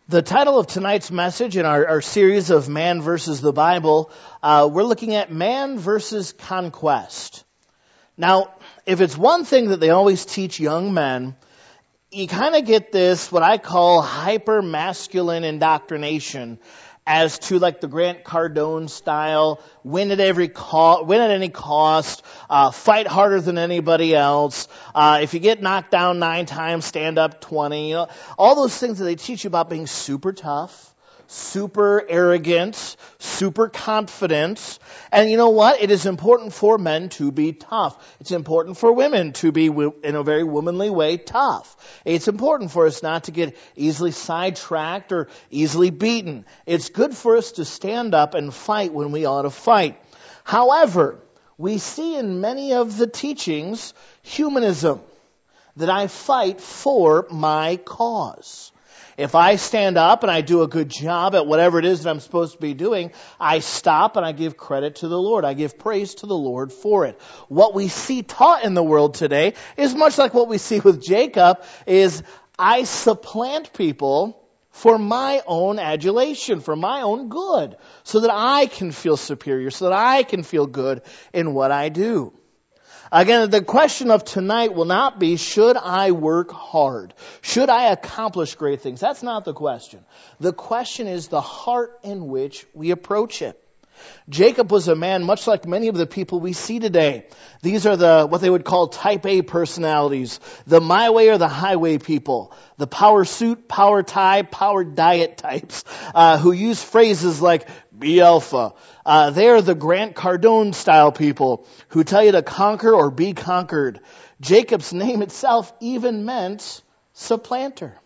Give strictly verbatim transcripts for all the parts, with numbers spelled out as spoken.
The title of tonight's message in our, our series of Man versus the Bible, uh, we're looking at Man versus Conquest. Now, if it's one thing that they always teach young men, you kind of get this, what I call hyper-masculine indoctrination as to like the Grant Cardone style, win at every co- win at any cost, uh, fight harder than anybody else. Uh, if you get knocked down nine times, stand up twenty. You know, all those things that they teach you about being super tough, super arrogant, super confident. And you know what? It is important for men to be tough. It's important for women to be, in a very womanly way, tough. It's important for us not to get easily sidetracked or easily beaten. It's good for us to stand up and fight when we ought to fight. However, we see in many of the teachings humanism, that I fight for my cause. If I stand up and I do a good job at whatever it is that I'm supposed to be doing, I stop and I give credit to the Lord. I give praise to the Lord for it. What we see taught in the world today is much like what we see with Jacob, is I supplant people for my own adulation, for my own good, so that I can feel superior, so that I can feel good in what I do. Again, the question of tonight will not be, should I work hard? Should I accomplish great things? That's not the question. The question is the heart in which we approach it. Jacob was a man much like many of the people we see today. These are the what they would call type A personalities, the my way or the highway people, the power suit, power tie, power diet types, uh, who use phrases like be alpha. Uh, they are the Grant Cardone style people who tell you to conquer or be conquered. Jacob's name itself even meant supplanter.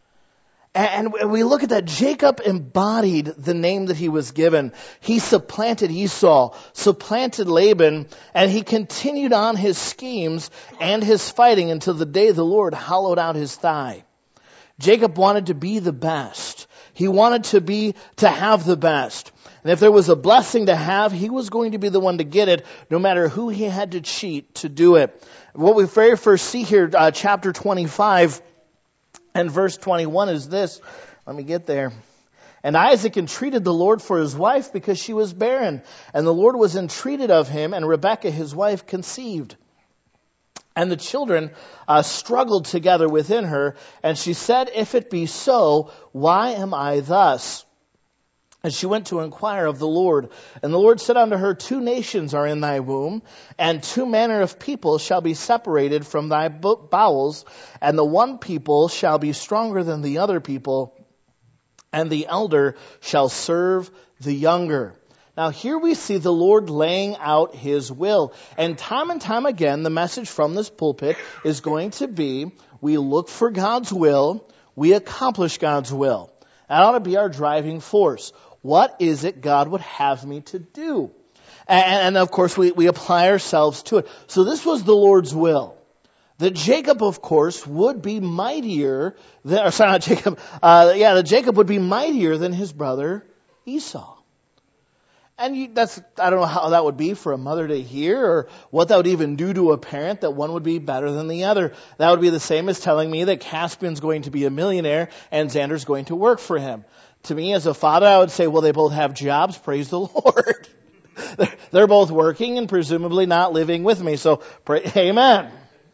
And we look at that. Jacob embodied the name that he was given. He supplanted Esau, supplanted Laban, and he continued on his schemes and his fighting until the day the Lord hollowed out his thigh. Jacob wanted to be the best. He wanted to be, to have the best. And if there was a blessing to have, he was going to be the one to get it, no matter who he had to cheat to do it. What we very first see here, uh, chapter twenty-five, and verse twenty-one is this. Let me get there. And Isaac entreated the Lord for his wife because she was barren. And the Lord was entreated of him, and Rebekah his wife conceived. And the children uh, struggled together within her. And she said, if it be so, why am I thus? And she went to inquire of the Lord. And the Lord said unto her, two nations are in thy womb, and two manner of people shall be separated from thy bowels, and the one people shall be stronger than the other people, and the elder shall serve the younger. Now here we see the Lord laying out His will. And time and time again, the message from this pulpit is going to be, we look for God's will, we accomplish God's will. That ought to be our driving force. What is it God would have me to do? And, and of course, we, we apply ourselves to it. So this was the Lord's will. That Jacob, of course, would be mightier than, or sorry, not Jacob, uh, yeah, that Jacob would be mightier than his brother Esau. And you, that's, I don't know how that would be for a mother to hear, or what that would even do to a parent, that one would be better than the other. That would be the same as telling me that Caspian's going to be a millionaire and Xander's going to work for him. To me as a father, I would say, well, they both have jobs, praise the Lord. they're, they're both working and presumably not living with me, so pray, amen.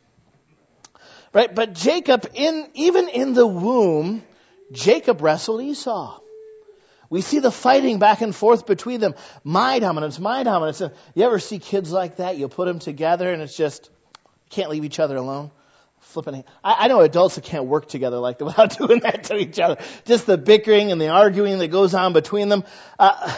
Right, but Jacob, in even in the womb, Jacob wrestled Esau. We see the fighting back and forth between them. My dominance, my dominance. You ever see kids like that? You put them together and it's just, can't leave each other alone. Flipping. I, I know adults that can't work together like that without doing that to each other. Just the bickering and the arguing that goes on between them. Uh,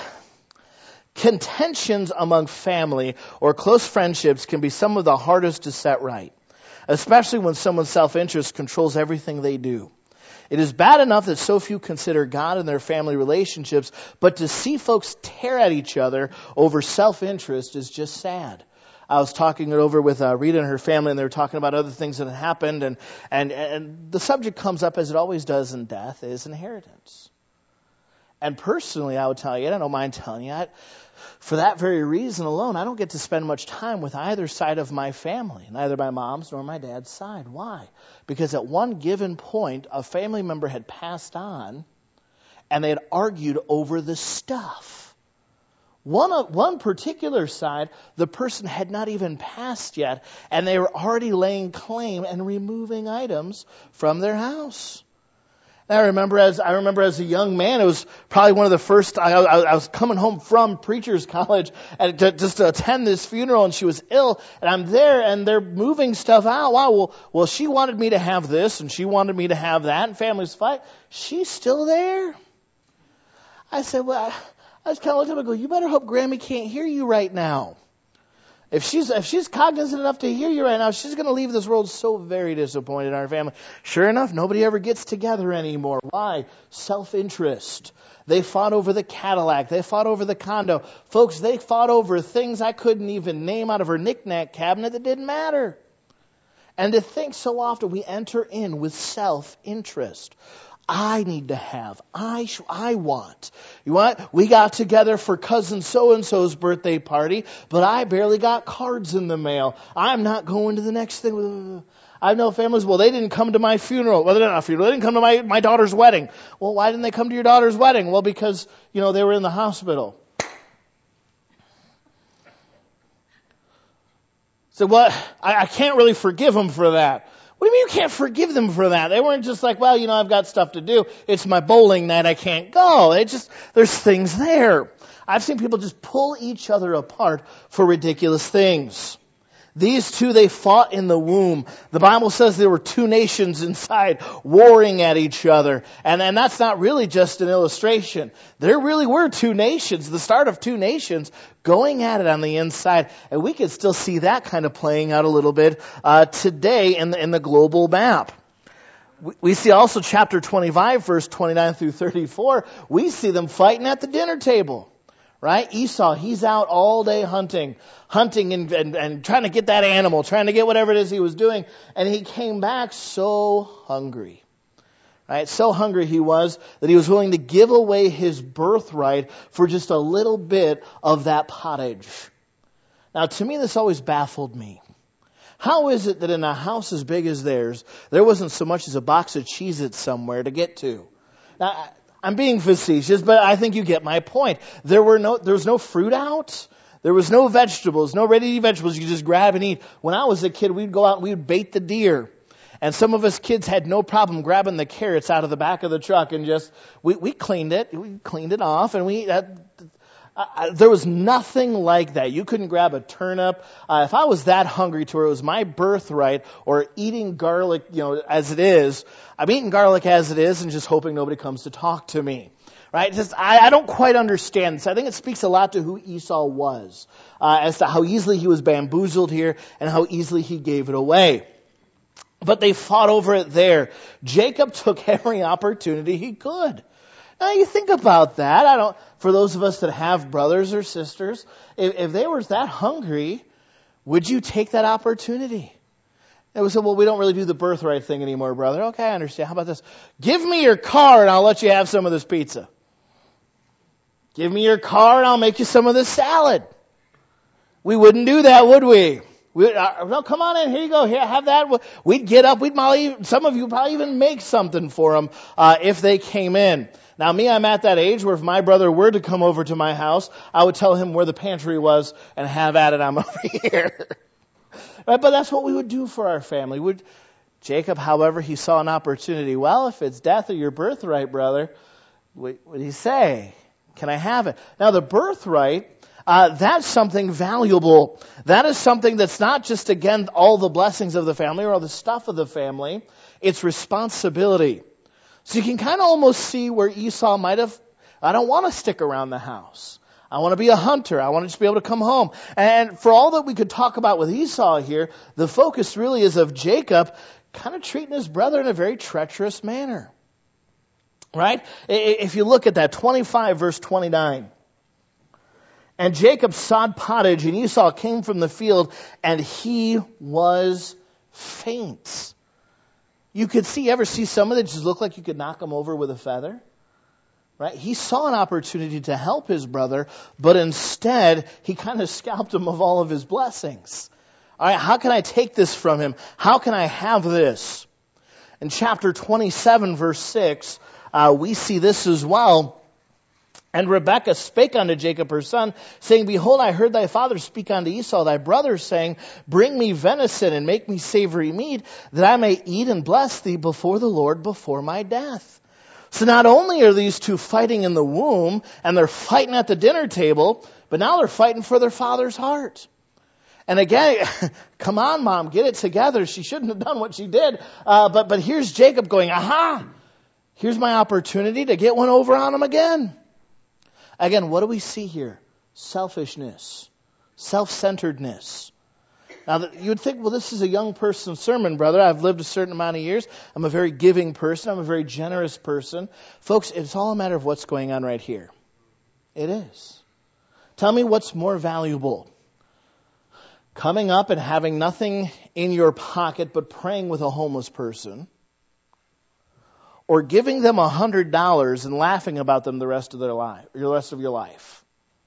contentions among family or close friendships can be some of the hardest to set right, especially when someone's self-interest controls everything they do. It is bad enough that so few consider God in their family relationships, but to see folks tear at each other over self-interest is just sad. I was talking it over with uh, Rita and her family, and they were talking about other things that had happened, and, and, and the subject comes up, as it always does in death, is inheritance. And personally, I would tell you, I don't mind telling you, I, for that very reason alone, I don't get to spend much time with either side of my family, neither my mom's nor my dad's side. Why? Because at one given point, a family member had passed on and they had argued over the stuff. One, one particular side, the person had not even passed yet, and they were already laying claim and removing items from their house. And I remember as I remember as a young man, it was probably one of the first. I, I, I was coming home from preacher's college and to, just to attend this funeral, and she was ill, and I'm there, and they're moving stuff out. Wow, well, well, she wanted me to have this, and she wanted me to have that, and families fight. She's still there. I said, well, I just kind of looked at him and go, you better hope Grammy can't hear you right now. If she's if she's cognizant enough to hear you right now, she's going to leave this world so very disappointed in our family. Sure enough, nobody ever gets together anymore. Why? Self-interest. They fought over the Cadillac. They fought over the condo. Folks, they fought over things I couldn't even name out of her knick-knack cabinet that didn't matter. And to think so often we enter in with self-interest. I need to have. I sh- I want. You want? We got together for cousin so-and-so's birthday party, but I barely got cards in the mail. I'm not going to the next thing. I know families, well, they didn't come to my funeral. Well, they're not a funeral. They didn't come to my, my daughter's wedding. Well, why didn't they come to your daughter's wedding? Well, because, you know, they were in the hospital. So what? I, I can't really forgive them for that. What do you mean you can't forgive them for that? They weren't just like, well, you know, I've got stuff to do. It's my bowling night. I can't go. It just, there's things there. I've seen people just pull each other apart for ridiculous things. These two, they fought in the womb. The Bible says there were two nations inside warring at each other. And, and that's not really just an illustration. There really were two nations, the start of two nations going at it on the inside. And we can still see that kind of playing out a little bit uh, today in the, in the global map. We, we see also chapter twenty-five, verse twenty-nine through thirty-four. We see them fighting at the dinner table. Right? Esau, he's out all day hunting, hunting and, and, and trying to get that animal, trying to get whatever it is he was doing. And he came back so hungry. Right? So hungry he was that he was willing to give away his birthright for just a little bit of that pottage. Now, to me, this always baffled me. How is it that in a house as big as theirs, there wasn't so much as a box of Cheez-Its somewhere to get to? Now, I'm being facetious, but I think you get my point. There were no, there was no fruit out. There was no vegetables, no ready-to-eat vegetables you could just grab and eat. When I was a kid, we'd go out and we'd bait the deer. And some of us kids had no problem grabbing the carrots out of the back of the truck and just, we, we cleaned it. We cleaned it off and we, uh, uh, there was nothing like that. You couldn't grab a turnip. Uh, if I was that hungry to where it was my birthright or eating garlic, you know, as it is, I'm eating garlic as it is and just hoping nobody comes to talk to me. Right? Just, I, I don't quite understand this. I think it speaks a lot to who Esau was, uh, as to how easily he was bamboozled here and how easily he gave it away. But they fought over it there. Jacob took every opportunity he could. Now you think about that. I don't, for those of us that have brothers or sisters, if, if they were that hungry, would you take that opportunity? And we said, well, we don't really do the birthright thing anymore, brother. Okay, I understand. How about this? Give me your car and I'll let you have some of this pizza. Give me your car and I'll make you some of this salad. We wouldn't do that, would we? We, uh, no, come on in. Here you go. Here, have that. We'd get up. We'd probably, some of you would probably even make something for them uh, if they came in. Now, me, I'm at that age where if my brother were to come over to my house, I would tell him where the pantry was and have at it. I'm over here. Right? But that's what we would do for our family. Would Jacob, however, he saw an opportunity. Well, if it's death or your birthright, brother, what would he say? Can I have it? Now, the birthright, Uh, that's something valuable. That is something that's not just, again, all the blessings of the family or all the stuff of the family. It's responsibility. So you can kind of almost see where Esau might have, I don't want to stick around the house. I want to be a hunter. I want to just be able to come home. And for all that we could talk about with Esau here, the focus really is of Jacob kind of treating his brother in a very treacherous manner. Right? If you look at that, twenty-five verse twenty-nine. And Jacob sawed pottage, and Esau came from the field, and he was faint. You could see, ever see someone that just looked like you could knock him over with a feather? Right? He saw an opportunity to help his brother, but instead, he kind of scalped him of all of his blessings. All right, how can I take this from him? How can I have this? In chapter twenty-seven, verse six, uh, we see this as well. And Rebekah spake unto Jacob her son, saying, Behold, I heard thy father speak unto Esau thy brother, saying, Bring me venison and make me savory meat, that I may eat and bless thee before the Lord before my death. So not only are these two fighting in the womb, and they're fighting at the dinner table, but now they're fighting for their father's heart. And again, come on, Mom, get it together. She shouldn't have done what she did. Uh, but, but here's Jacob going, aha, here's my opportunity to get one over on him again. Again, what do we see here? Selfishness, self-centeredness. Now, you would think, well, this is a young person's sermon, brother. I've lived a certain amount of years. I'm a very giving person. I'm a very generous person. Folks, it's all a matter of what's going on right here. It is. Tell me what's more valuable. Coming up and having nothing in your pocket but praying with a homeless person, or giving them a hundred dollars and laughing about them the rest of their life, the rest of your life.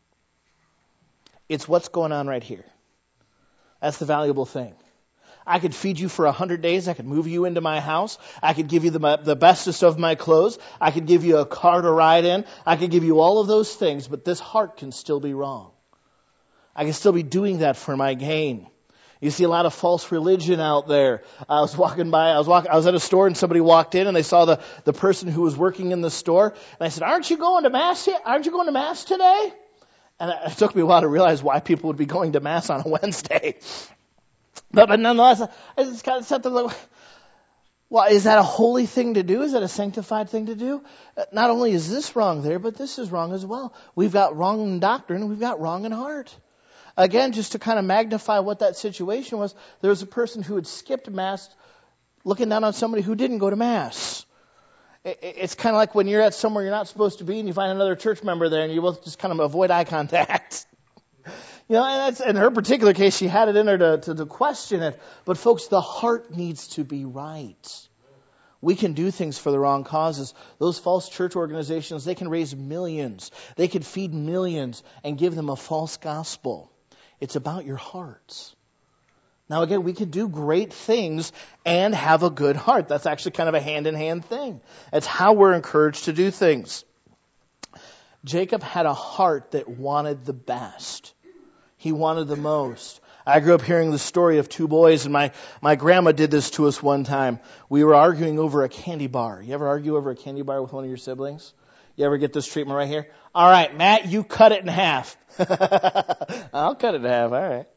It's what's going on right here. That's the valuable thing. I could feed you for a hundred days. I could move you into my house. I could give you the, the bestest of my clothes. I could give you a car to ride in. I could give you all of those things, but this heart can still be wrong. I can still be doing that for my gain. You see a lot of false religion out there. I was walking by, I was walking, I was at a store and somebody walked in and they saw the, the person who was working in the store. And I said, aren't you going to mass here? Aren't you going to mass today? And it took me a while to realize why people would be going to mass on a Wednesday. But, but nonetheless, I just kind of sat there like, well, is that a holy thing to do? Is that a sanctified thing to do? Not only is this wrong there, but this is wrong as well. We've got wrong in doctrine and we've got wrong in heart. Again, just to kind of magnify what that situation was, there was a person who had skipped Mass looking down on somebody who didn't go to Mass. It's kind of like when you're at somewhere you're not supposed to be and you find another church member there and you both just kind of avoid eye contact. You know, and that's, in her particular case, she had it in her to, to, to question it. But folks, the heart needs to be right. We can do things for the wrong causes. Those false church organizations, they can raise millions. They can feed millions and give them a false gospel. It's about your hearts. Now again, we can do great things and have a good heart. That's actually kind of a hand-in-hand thing. It's how we're encouraged to do things. Jacob had a heart that wanted the best. He wanted the most. I grew up hearing the story of two boys, and my, my grandma did this to us one time. We were arguing over a candy bar. You ever argue over a candy bar with one of your siblings? You ever get this treatment right here? All right, Matt, you cut it in half. I'll cut it in half, all right.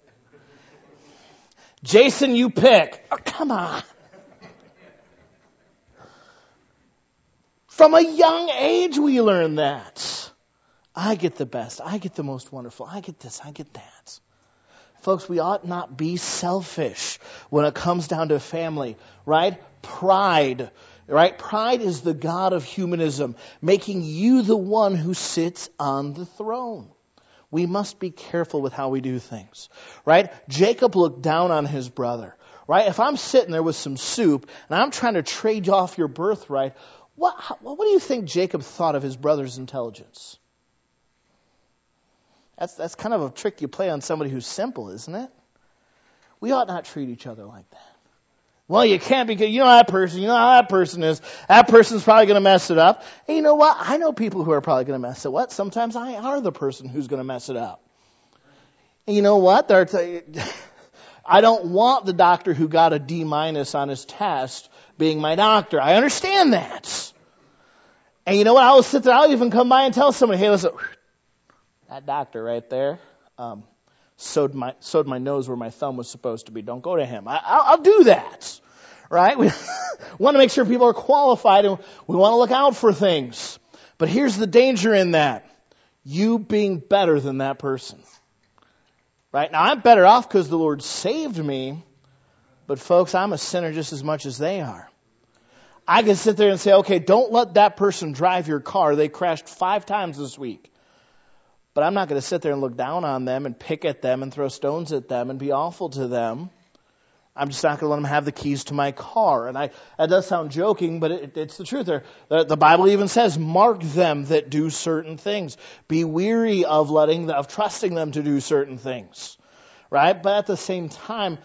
Jason, you pick. Oh, come on. From a young age we learn that. I get the best. I get the most wonderful. I get this. I get that. Folks, we ought not be selfish when it comes down to family, right? Pride, right? Pride is the god of humanism, making you the one who sits on the throne. We must be careful with how we do things, right? Jacob looked down on his brother, right? If I'm sitting there with some soup and I'm trying to trade off your birthright, what, what do you think Jacob thought of his brother's intelligence? That's that's kind of a trick you play on somebody who's simple, isn't it? We ought not treat each other like that. Well, you can't because you know that person, you know how that person is. That person's probably going to mess it up. And you know what? I know people who are probably going to mess it up. Sometimes I are the person who's going to mess it up. And you know what? There t- I don't want the doctor who got a D minus on his test being my doctor. I understand that. And you know what? I'll sit there. I'll even come by and tell somebody, hey, listen, that doctor right there um, sewed my sewed my nose where my thumb was supposed to be. Don't go to him. I, I'll, I'll do that, right? We want to make sure people are qualified, and we want to look out for things. But here's the danger in that: you being better than that person. Right now, I'm better off because the Lord saved me. But folks, I'm a sinner just as much as they are. I can sit there and say, okay, don't let that person drive your car. They crashed five times this week. But I'm not going to sit there and look down on them and pick at them and throw stones at them and be awful to them. I'm just not going to let them have the keys to my car. And I, that does sound joking, but it, it's the truth. There, the, the Bible even says, mark them that do certain things. Be weary of letting, of trusting them to do certain things. Right? But at the same time,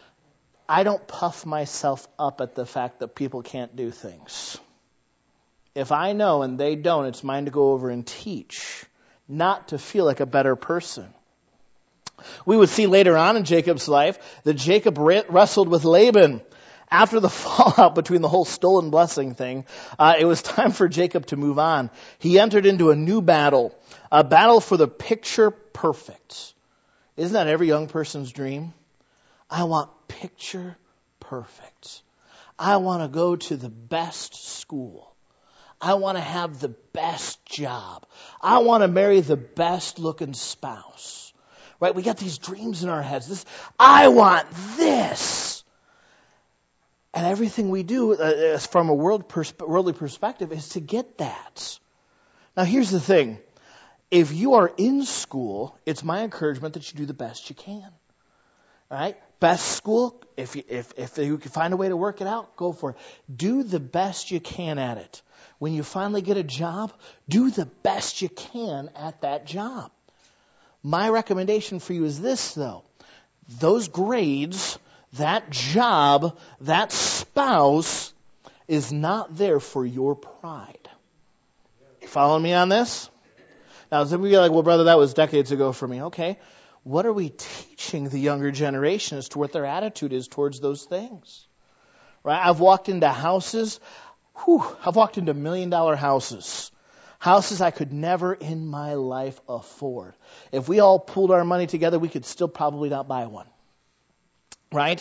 I don't puff myself up at the fact that people can't do things. If I know and they don't, it's mine to go over and teach, not to feel like a better person. We would see later on in Jacob's life that Jacob wrestled with Laban. After the fallout between the whole stolen blessing thing, uh, it was time for Jacob to move on. He entered into a new battle, a battle for the picture perfect. Isn't that every young person's dream? I want picture perfect. I want to go to the best school. I want to have the best job. I want to marry the best looking spouse. Right? We got these dreams in our heads. This, I want this. And everything we do uh, from a world pers- worldly perspective is to get that. Now here's the thing. If you are in school, it's my encouragement that you do the best you can. All right? Best school, if you, if, if you can find a way to work it out, go for it. Do the best you can at it. When you finally get a job, do the best you can at that job. My recommendation for you is this, though. Those grades, that job, that spouse is not there for your pride. You following me on this? Now, some of you are like, well, brother, that was decades ago for me. Okay. What are we teaching the younger generation as to what their attitude is towards those things? Right? I've walked into houses, whew, I've walked into million dollar houses. Houses I could never in my life afford. If we all pooled our money together, we could still probably not buy one. Right?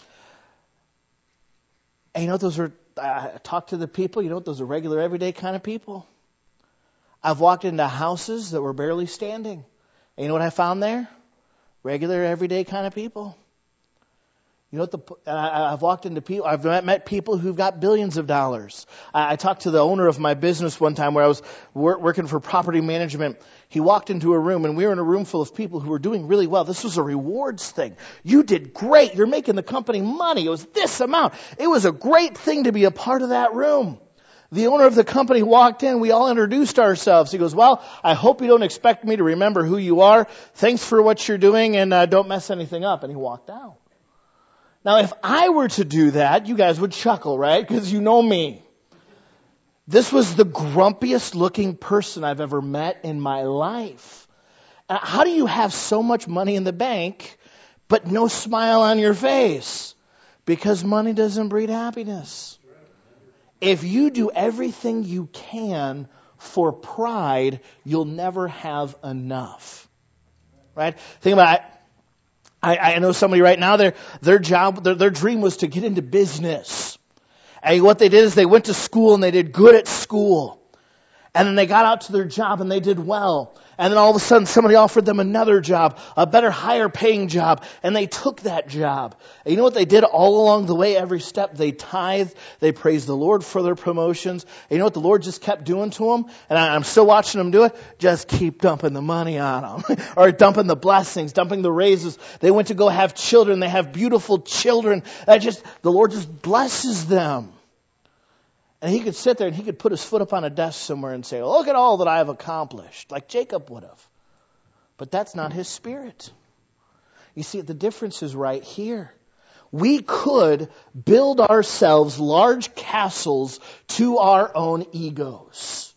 And you know what those are, I talk to the people, you know what, those are regular, everyday kind of people. I've walked into houses that were barely standing. And you know what I found there? Regular, everyday kind of people. You know what the, I, I've walked into people, I've met, met people who've got billions of dollars. I, I talked to the owner of my business one time where I was wor- working for property management. He walked into a room and we were in a room full of people who were doing really well. This was a rewards thing. You did great. You're making the company money. It was this amount. It was a great thing to be a part of that room. The owner of the company walked in. We all introduced ourselves. He goes, well, I hope you don't expect me to remember who you are. Thanks for what you're doing and uh, don't mess anything up. And he walked out. Now, if I were to do that, you guys would chuckle, right? Because you know me. This was the grumpiest looking person I've ever met in my life. Uh, how do you have so much money in the bank, but no smile on your face? Because money doesn't breed happiness. If you do everything you can for pride, you'll never have enough. Right? Think about it. I, I know somebody right now, their, their job, their, their dream was to get into business. And what they did is they went to school and they did good at school. And then they got out to their job and they did well. And then all of a sudden somebody offered them another job, a better, higher paying job. And they took that job. And you know what they did all along the way, every step? They tithed. They praised the Lord for their promotions. And you know what the Lord just kept doing to them? And I'm still watching them do it. Just keep dumping the money on them. Or dumping the blessings, dumping the raises. They went to go have children. They have beautiful children. That just, the Lord just blesses them. And he could sit there and he could put his foot up on a desk somewhere and say, look at all that I have accomplished, like Jacob would have. But that's not his spirit. You see, the difference is right here. We could build ourselves large castles to our own egos.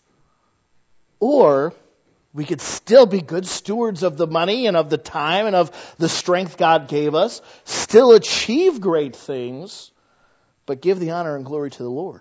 Or we could still be good stewards of the money and of the time and of the strength God gave us, still achieve great things, but give the honor and glory to the Lord.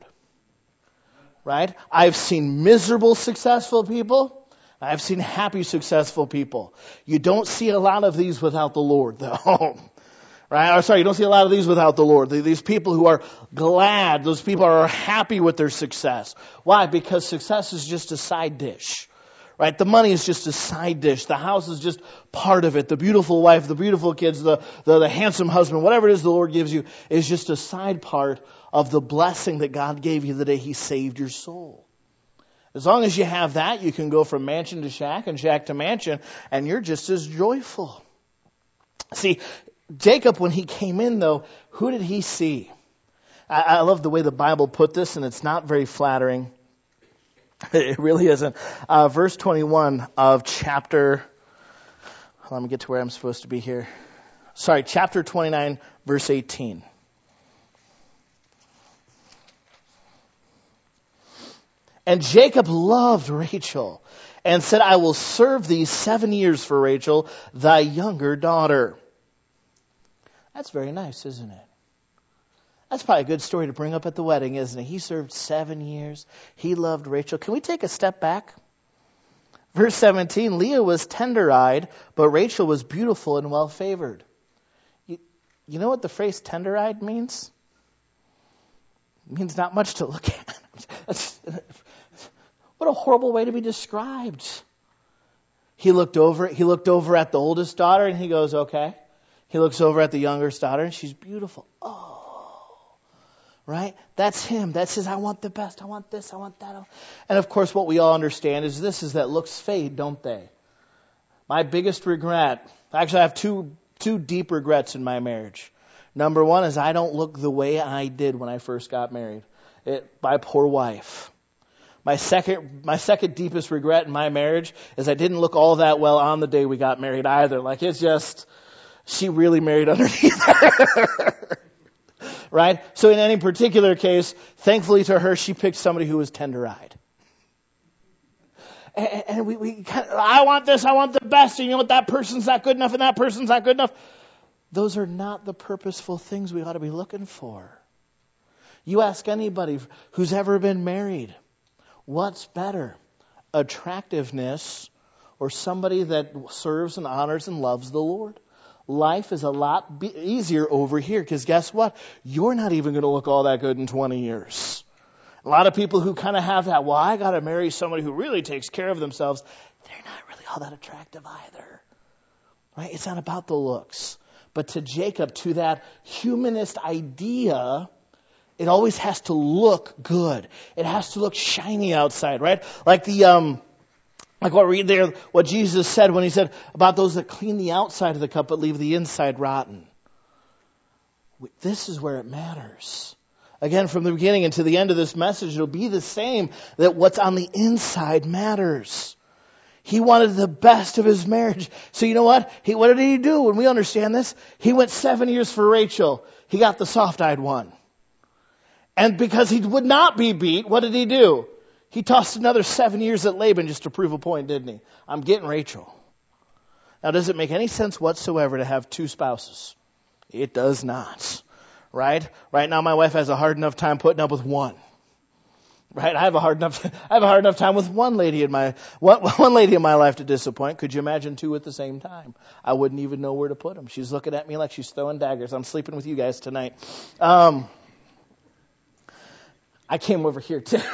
Right? I've seen miserable, successful people. I've seen happy, successful people. You don't see a lot of these without the Lord, though. Right? Or sorry, you don't see a lot of these without the Lord. These people who are glad, those people are happy with their success. Why? Because success is just a side dish. Right? The money is just a side dish. The house is just part of it. The beautiful wife, the beautiful kids, the, the, the handsome husband, whatever it is the Lord gives you is just a side part of the blessing that God gave you the day He saved your soul. As long as you have that, you can go from mansion to shack and shack to mansion, and you're just as joyful. See, Jacob, when he came in, though, who did he see? I, I love the way the Bible put this, and it's not very flattering. It really isn't. Uh, verse twenty-one of chapter, let me get to where I'm supposed to be here. Sorry, chapter twenty-nine, verse eighteen. And Jacob loved Rachel and said, I will serve thee seven years for Rachel, thy younger daughter. That's very nice, isn't it? That's probably a good story to bring up at the wedding, isn't it? He served seven years. He loved Rachel. Can we take a step back? Verse seventeen, Leah was tender-eyed, but Rachel was beautiful and well-favored. You, you know what the phrase tender-eyed means? It means not much to look at. That's, what a horrible way to be described. He looked over, he looked over at the oldest daughter and he goes, okay. He looks over at the youngest daughter and she's beautiful. Oh. Right? That's him. That's his, I want the best. I want this. I want that. And of course, what we all understand is this, is that looks fade, don't they? My biggest regret, actually I have two, two deep regrets in my marriage. Number one is I don't look the way I did when I first got married. It, my poor wife. My second, my second deepest regret in my marriage is I didn't look all that well on the day we got married either. Like it's just, she really married underneath her. Right? So in any particular case, thankfully to her, she picked somebody who was tender-eyed. And, and we, we kind of, I want this, I want the best, and you know what, that person's not good enough, and that person's not good enough. Those are not the purposeful things we ought to be looking for. You ask anybody who's ever been married, what's better, attractiveness or somebody that serves and honors and loves the Lord? Life is a lot be- easier over here because guess what? You're not even going to look all that good in twenty years. A lot of people who kind of have that, well, I got to marry somebody who really takes care of themselves. They're not really all that attractive either. Right? It's not about the looks. But to Jacob, to that humanist idea, it always has to look good. It has to look shiny outside, right? Like the, um, like what we read there, what Jesus said when he said about those that clean the outside of the cup but leave the inside rotten. This is where it matters. Again, from the beginning and to the end of this message, it'll be the same, that what's on the inside matters. He wanted the best of his marriage. So you know what? He, what did he do when we understand this? He went seven years for Rachel. He got the soft-eyed one. And because he would not be beat, what did he do? He tossed another seven years at Laban just to prove a point, didn't he? I'm getting Rachel. Now, does it make any sense whatsoever to have two spouses? It does not. Right? Right now, my wife has a hard enough time putting up with one. Right? I have a hard enough, I have a hard enough time with one lady in my, one, one lady in my life to disappoint. Could you imagine two at the same time? I wouldn't even know where to put them. She's looking at me like she's throwing daggers. I'm sleeping with you guys tonight. Um, I came over here too.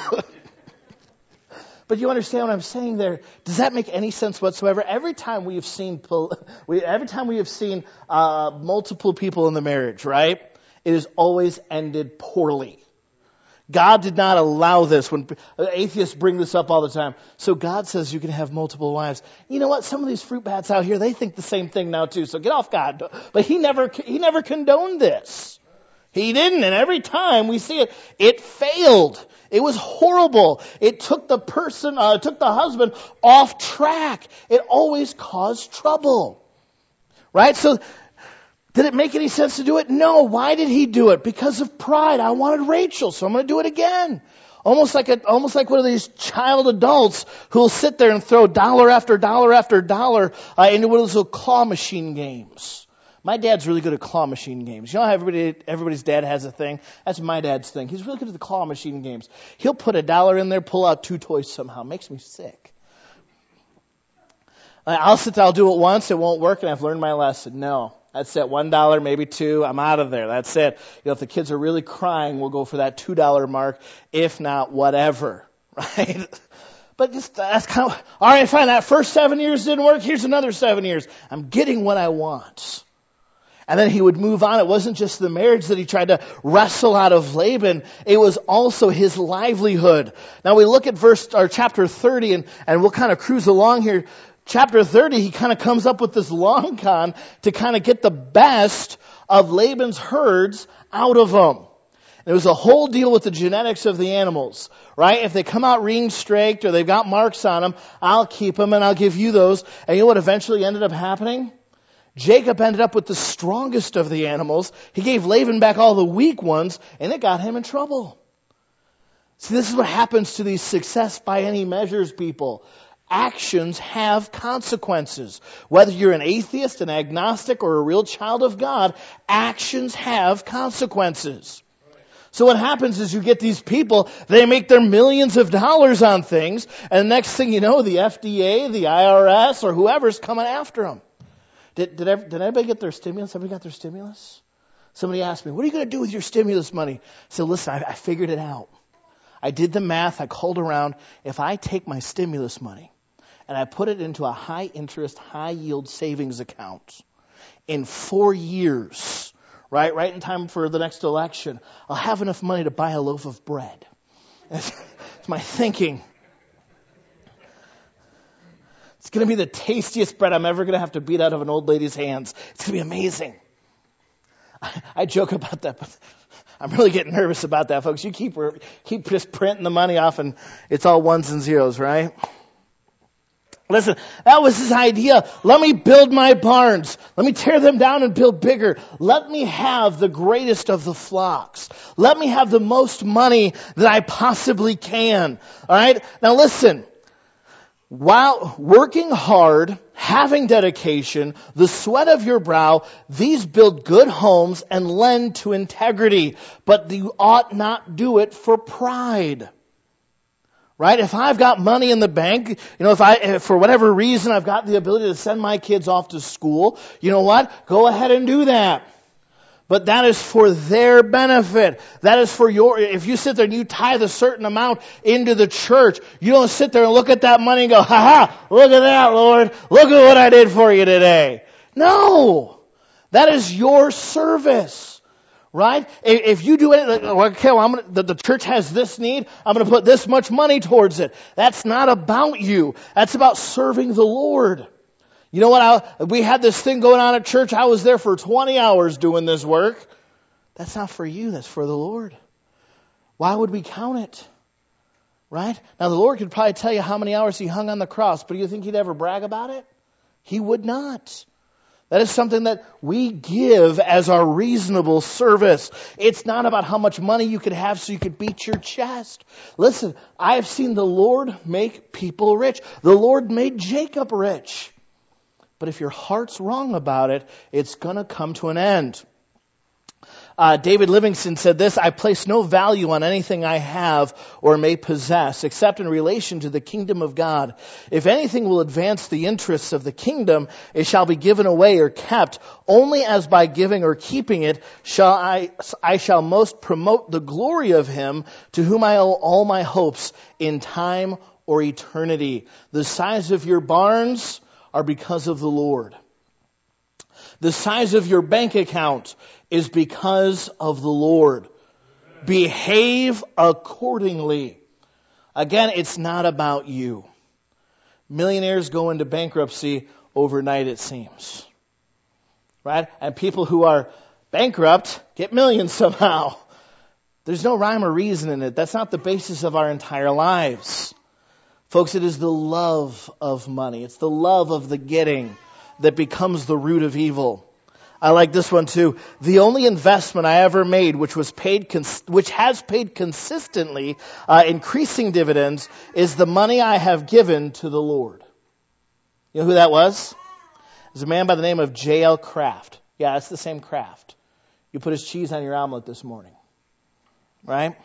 But you understand what I'm saying there? Does that make any sense whatsoever? Every time we have seen, we, every time we have seen uh, multiple people in the marriage, right? It has always ended poorly. God did not allow this. When atheists bring this up all the time. So God says you can have multiple wives. You know what? Some of these fruit bats out here, they think the same thing now too. So get off God. But He never, He never condoned this. He didn't. And every time we see it, it failed. It was horrible. It took the person, uh, it took the husband off track. It always caused trouble. Right? So, did it make any sense to do it? No. Why did he do it? Because of pride. I wanted Rachel, so I'm going to do it again. Almost like a, almost like one of these child adults who will sit there and throw dollar after dollar after dollar uh, into one of those little claw machine games. My dad's really good at claw machine games. You know how everybody, everybody's dad has a thing? That's my dad's thing. He's really good at the claw machine games. He'll put a dollar in there, pull out two toys somehow. Makes me sick. I'll sit there, I'll do it once, it won't work, and I've learned my lesson. No. That's it. One dollar, maybe two. I'm out of there. That's it. You know, if the kids are really crying, we'll go for that two dollar mark. If not, whatever. Right? But just, that's kind of, all right, fine. That first seven years didn't work. Here's another seven years. I'm getting what I want. And then he would move on. It wasn't just the marriage that he tried to wrestle out of Laban. It was also his livelihood. Now we look at verse, or chapter thirty, and, and we'll kind of cruise along here. Chapter thirty, he kind of comes up with this long con to kind of get the best of Laban's herds out of them. There was a whole deal with the genetics of the animals, right? If they come out ring straked or they've got marks on them, I'll keep them and I'll give you those. And you know what eventually ended up happening? Jacob ended up with the strongest of the animals. He gave Laban back all the weak ones, and it got him in trouble. See, this is what happens to these success by any measures people. Actions have consequences. Whether you're an atheist, an agnostic, or a real child of God, actions have consequences. So what happens is you get these people, they make their millions of dollars on things, and the next thing you know, the F D A, the I R S, or whoever's coming after them. Did, did, did anybody get their stimulus? Somebody got their stimulus? Somebody asked me, what are you going to do with your stimulus money? I said, listen, I, I figured it out. I did the math. I called around. If I take my stimulus money and I put it into a high interest, high yield savings account, in four years, right, right in time for the next election, I'll have enough money to buy a loaf of bread. That's, that's my thinking. It's going to be the tastiest bread I'm ever going to have to beat out of an old lady's hands. It's going to be amazing. I, I joke about that, but I'm really getting nervous about that, folks. You keep keep just printing the money off and it's all ones and zeros, right? Listen, that was his idea. Let me build my barns. Let me tear them down and build bigger. Let me have the greatest of the flocks. Let me have the most money that I possibly can. All right? Now listen. While working hard, having dedication, the sweat of your brow, these build good homes and lend to integrity. But you ought not do it for pride. Right? If I've got money in the bank, you know, if I, if for whatever reason I've got the ability to send my kids off to school, you know what? Go ahead and do that. But that is for their benefit. That is for your, if you sit there and you tithe a certain amount into the church, you don't sit there and look at that money and go, ha ha, look at that, Lord. Look at what I did for you today. No. That is your service. Right? If you do it, okay, well, I'm gonna, the, the church has this need, I'm going to put this much money towards it. That's not about you. That's about serving the Lord. You know what? I, we had this thing going on at church. I was there for twenty hours doing this work. That's not for you. That's for the Lord. Why would we count it? Right? Now, the Lord could probably tell you how many hours he hung on the cross, but do you think he'd ever brag about it? He would not. That is something that we give as our reasonable service. It's not about how much money you could have so you could beat your chest. Listen, I have seen the Lord make people rich. The Lord made Jacob rich. But if your heart's wrong about it, it's going to come to an end. Uh, David Livingston said this, I place no value on anything I have or may possess, except in relation to the kingdom of God. If anything will advance the interests of the kingdom, it shall be given away or kept. Only as by giving or keeping it shall I, I shall most promote the glory of him to whom I owe all my hopes in time or eternity. The size of your barns are because of the Lord. The size of your bank account is because of the Lord. Behave accordingly. Again, it's not about you. Millionaires go into bankruptcy overnight, it seems. Right? And people who are bankrupt get millions somehow. There's no rhyme or reason in it. That's not the basis of our entire lives. Folks, it is the love of money. It's the love of the getting that becomes the root of evil. I like this one too. The only investment I ever made, which was paid, cons- which has paid consistently, uh, increasing dividends, is the money I have given to the Lord. You know who that was? It was a man by the name of J L Kraft. Yeah, it's the same Kraft. You put his cheese on your omelet this morning, right?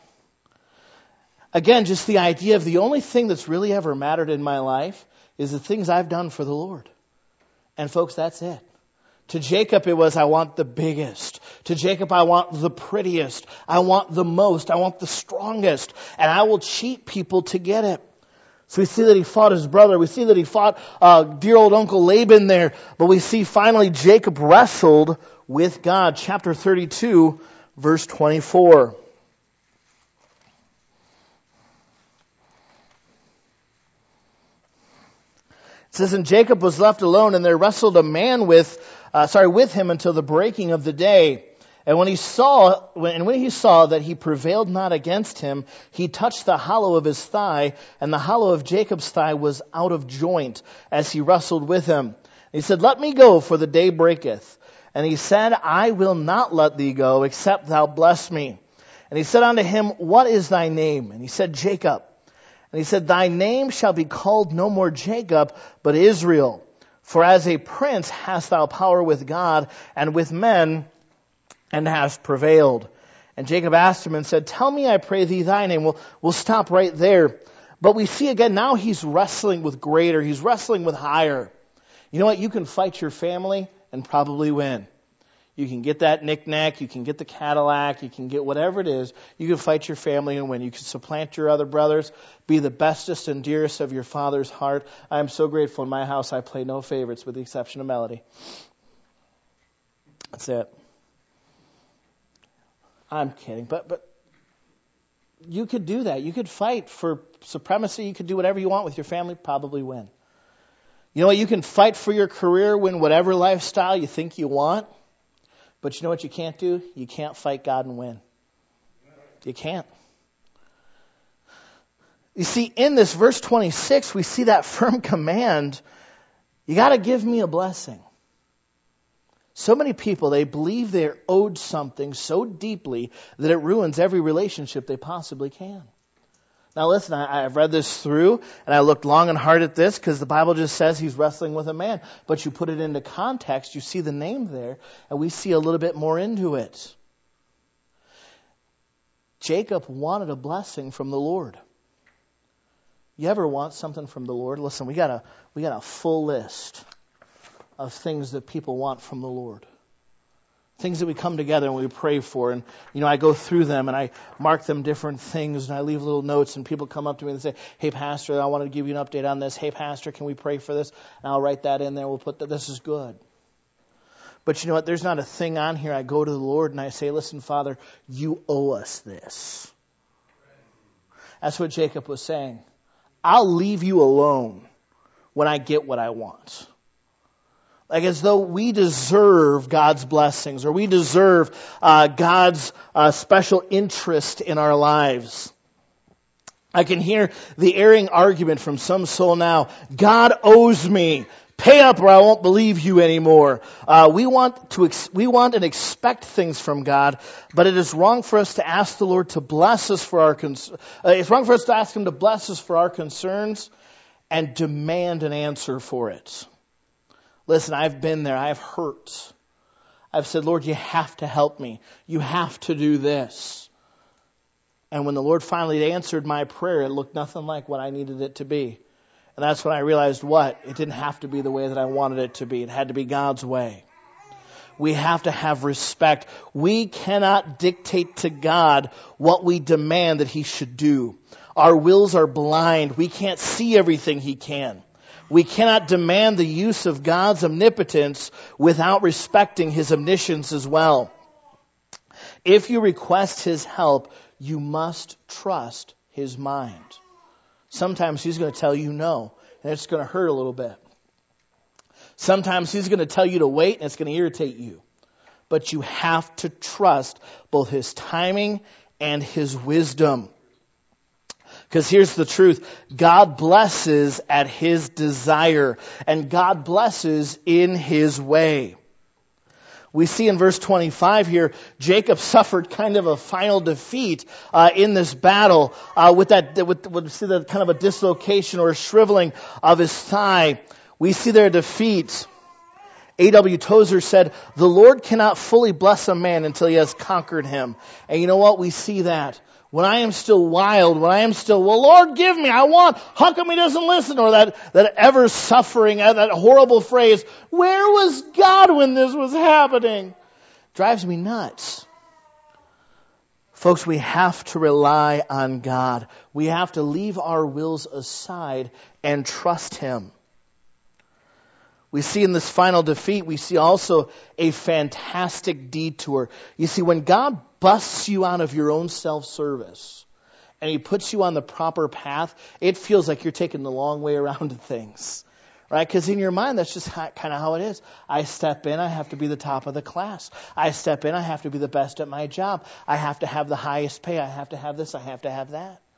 Again, just the idea of the only thing that's really ever mattered in my life is the things I've done for the Lord. And folks, that's it. To Jacob, it was, I want the biggest. To Jacob, I want the prettiest. I want the most. I want the strongest. And I will cheat people to get it. So we see that he fought his brother. We see that he fought uh, dear old Uncle Laban there. But we see finally Jacob wrestled with God. Chapter thirty-two, verse twenty-four. It says, and Jacob was left alone, and there wrestled a man with, uh, sorry, with him until the breaking of the day. And when he saw, when, and when he saw that he prevailed not against him, he touched the hollow of his thigh, and the hollow of Jacob's thigh was out of joint as he wrestled with him. And he said, let me go, for the day breaketh. And he said, I will not let thee go, except thou bless me. And he said unto him, What is thy name? And he said, Jacob. And he said, Thy name shall be called no more Jacob, but Israel. For as a prince hast thou power with God and with men, and hast prevailed. And Jacob asked him and said, Tell me, I pray thee, thy name. We'll, we'll stop right there. But we see again, now he's wrestling with greater. He's wrestling with higher. You know what? You can fight your family and probably win. You can get that knick-knack, you can get the Cadillac, you can get whatever it is. You can fight your family and win. You can supplant your other brothers, be the bestest and dearest of your father's heart. I am so grateful. In my house, I play no favorites with the exception of Melody. That's it. I'm kidding, but but you could do that. You could fight for supremacy. You could do whatever you want with your family, probably win. You know what? You can fight for your career, win whatever lifestyle you think you want. But you know what you can't do? You can't fight God and win. You can't. You see, in this verse twenty-six, we see that firm command, you got to give me a blessing. So many people, they believe they're owed something so deeply that it ruins every relationship they possibly can. Now listen, I, I've read this through, and I looked long and hard at this because the Bible just says he's wrestling with a man. But you put it into context, you see the name there, and we see a little bit more into it. Jacob wanted a blessing from the Lord. You ever want something from the Lord? Listen, we got a we got a full list of things that people want from the Lord. Things that we come together and we pray for. And, you know, I go through them and I mark them different things and I leave little notes and people come up to me and say, hey, Pastor, I want to give you an update on this. Hey, Pastor, can we pray for this? And I'll write that in there. We'll put that. This is good. But you know what? There's not a thing on here. I go to the Lord and I say, listen, Father, you owe us this. That's what Jacob was saying. I'll leave you alone when I get what I want. Like as though we deserve God's blessings or we deserve uh, God's uh, special interest in our lives. I can hear the erring argument from some soul now. God owes me. Pay up or I won't believe you anymore. Uh, we want to ex- we want and expect things from God, but it is wrong for us to ask the Lord to bless us for our cons- uh, it's wrong for us to ask Him to bless us for our concerns and demand an answer for it. Listen, I've been there. I've hurt. I've said, Lord, you have to help me. You have to do this. And when the Lord finally answered my prayer, it looked nothing like what I needed it to be. And that's when I realized what? It didn't have to be the way that I wanted it to be. It had to be God's way. We have to have respect. We cannot dictate to God what we demand that He should do. Our wills are blind. We can't see everything He can. We cannot demand the use of God's omnipotence without respecting His omniscience as well. If you request His help, you must trust His mind. Sometimes He's going to tell you no, and it's going to hurt a little bit. Sometimes He's going to tell you to wait, and it's going to irritate you. But you have to trust both His timing and His wisdom. Because here's the truth. God blesses at His desire. And God blesses in His way. We see in verse twenty-five here, Jacob suffered kind of a final defeat uh, in this battle uh, with that, with, with see that kind of a dislocation or a shriveling of his thigh. We see their defeat. A W Tozer said, the Lord cannot fully bless a man until He has conquered him. And you know what? We see that. When I am still wild, when I am still, well, Lord, give me, I want, how come He doesn't listen? Or that, that ever suffering, that horrible phrase, where was God when this was happening? Drives me nuts. Folks, we have to rely on God. We have to leave our wills aside and trust Him. We see in this final defeat, we see also a fantastic detour. You see, when God busts you out of your own self-service and He puts you on the proper path, it feels like you're taking the long way around to things. Right? Because in your mind, that's just how, kind of how it is. I step in, I have to be the top of the class. I step in, I have to be the best at my job. I have to have the highest pay. I have to have this, I have to have that.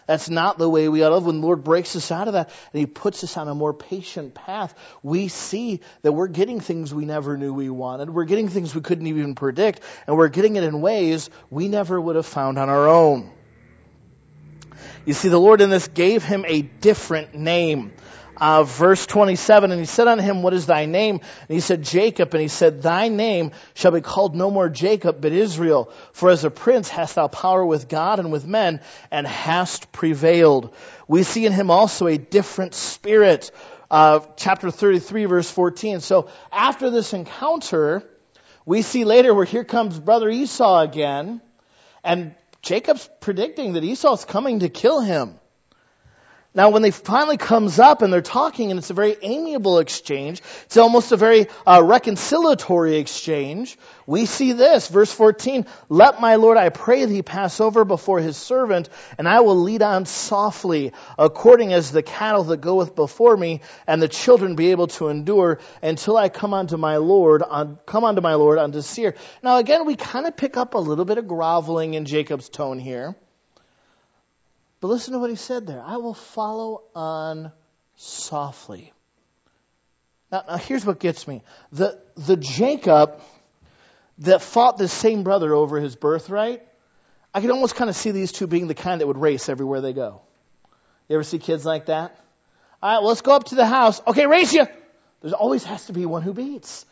That's not the way we ought to live. When the Lord breaks us out of that and He puts us on a more patient path, we see that we're getting things we never knew we wanted. We're getting things we couldn't even predict, and we're getting it in ways we never would have found on our own. You see, the Lord in this gave him a different name. Uh, verse twenty-seven, and he said unto him, what is thy name? And he said, Jacob. And he said, thy name shall be called no more Jacob, but Israel. For as a prince hast thou power with God and with men, and hast prevailed. We see in him also a different spirit. Uh, chapter thirty-three, verse fourteen. So after this encounter, we see later where here comes brother Esau again, and Jacob's predicting that Esau's coming to kill him. Now, when they finally comes up and they're talking, and it's a very amiable exchange, it's almost a very uh, reconciliatory exchange, we see this, verse fourteen, let my Lord, I pray thee, pass over before his servant, and I will lead on softly, according as the cattle that goeth before me, and the children be able to endure, until I come unto my Lord, on, come unto my Lord unto Seir. Now, again, we kind of pick up a little bit of groveling in Jacob's tone here. But listen to what he said there. I will follow on softly. Now, now here's what gets me. The, the Jacob that fought this same brother over his birthright, I can almost kind of see these two being the kind that would race everywhere they go. You ever see kids like that? All right, well, let's go up to the house. Okay, race you. There always has to be one who beats.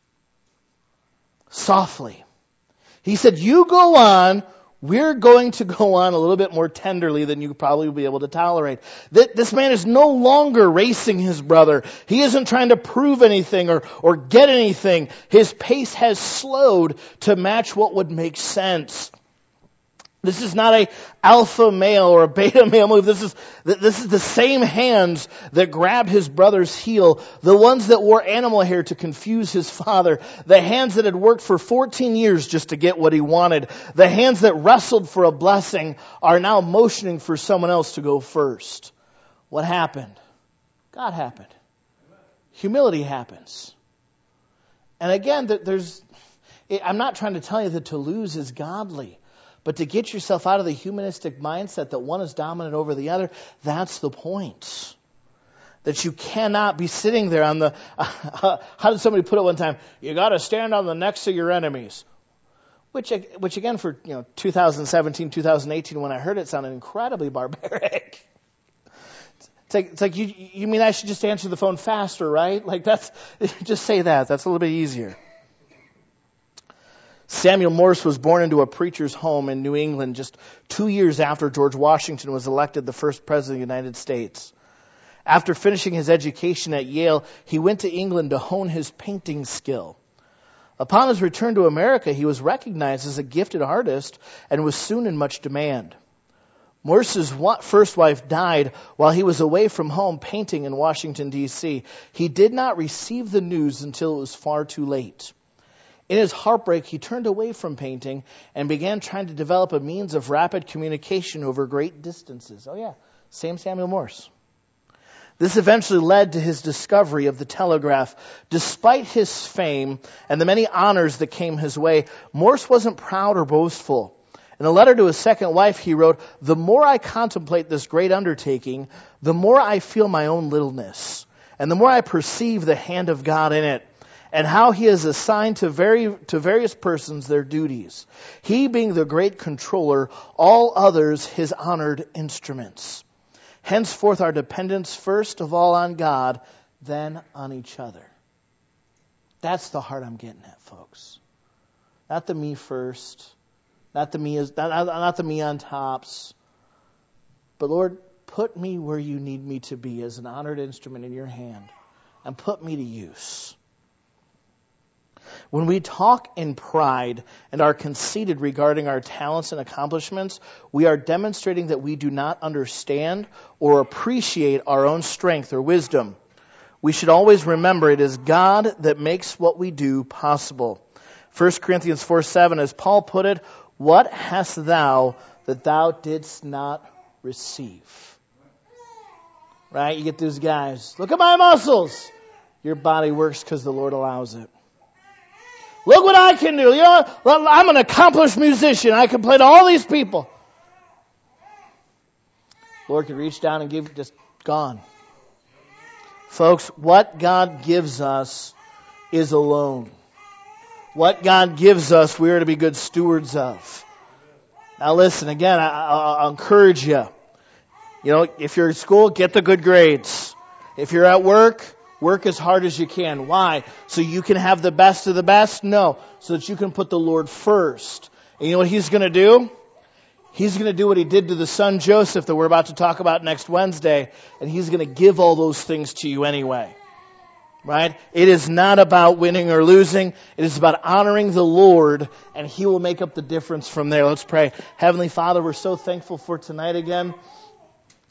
Softly. He said, you go on. We're going to go on a little bit more tenderly than you probably will be able to tolerate. This man is no longer racing his brother. He isn't trying to prove anything or, or get anything. His pace has slowed to match what would make sense. This is not a alpha male or a beta male move. This is, this is the same hands that grabbed his brother's heel, the ones that wore animal hair to confuse his father, the hands that had worked for fourteen years just to get what he wanted, the hands that wrestled for a blessing are now motioning for someone else to go first. What happened? God happened. Humility happens. And again, there's, I'm not trying to tell you that to lose is godly. But to get yourself out of the humanistic mindset that one is dominant over the other, that's the point. That you cannot be sitting there on the, uh, how did somebody put it one time? You got to stand on the necks of your enemies. Which, which again, for you know, two thousand seventeen, two thousand eighteen, when I heard it, sounded incredibly barbaric. It's like, it's like you, you mean I should just answer the phone faster, right? Like that's, just say that. That's a little bit easier. Samuel Morse was born into a preacher's home in New England just two years after George Washington was elected the first president of the United States. After finishing his education at Yale, he went to England to hone his painting skill. Upon his return to America, he was recognized as a gifted artist and was soon in much demand. Morse's first wife died while he was away from home painting in Washington, D C He did not receive the news until it was far too late. In his heartbreak, he turned away from painting and began trying to develop a means of rapid communication over great distances. Oh yeah, same Samuel Morse. This eventually led to his discovery of the telegraph. Despite his fame and the many honors that came his way, Morse wasn't proud or boastful. In a letter to his second wife, he wrote, the more I contemplate this great undertaking, the more I feel my own littleness, and the more I perceive the hand of God in it, and how he has assigned to, very, to various persons their duties. He being the great controller, all others his honored instruments. Henceforth our dependence first of all on God, then on each other. That's the heart I'm getting at, folks. Not the me first, not the me, as, not, not the me on tops, but Lord, put me where you need me to be as an honored instrument in your hand, and put me to use. When we talk in pride and are conceited regarding our talents and accomplishments, we are demonstrating that we do not understand or appreciate our own strength or wisdom. We should always remember it is God that makes what we do possible. First Corinthians four seven, as Paul put it, what hast thou that thou didst not receive? Right? You get those guys, look at my muscles. Your body works because the Lord allows it. Look what I can do. You know what? I'm an accomplished musician. I can play to all these people. Lord could reach down and give, just gone. Folks, what God gives us is a loan. What God gives us, we are to be good stewards of. Now listen, again, I, I'll encourage you. You know, if you're at school, get the good grades. If you're at work, work as hard as you can. Why? So you can have the best of the best? No. So that you can put the Lord first. And you know what He's going to do? He's going to do what He did to the son Joseph that we're about to talk about next Wednesday. And He's going to give all those things to you anyway. Right? It is not about winning or losing. It is about honoring the Lord, and He will make up the difference from there. Let's pray. Heavenly Father, we're so thankful for tonight again.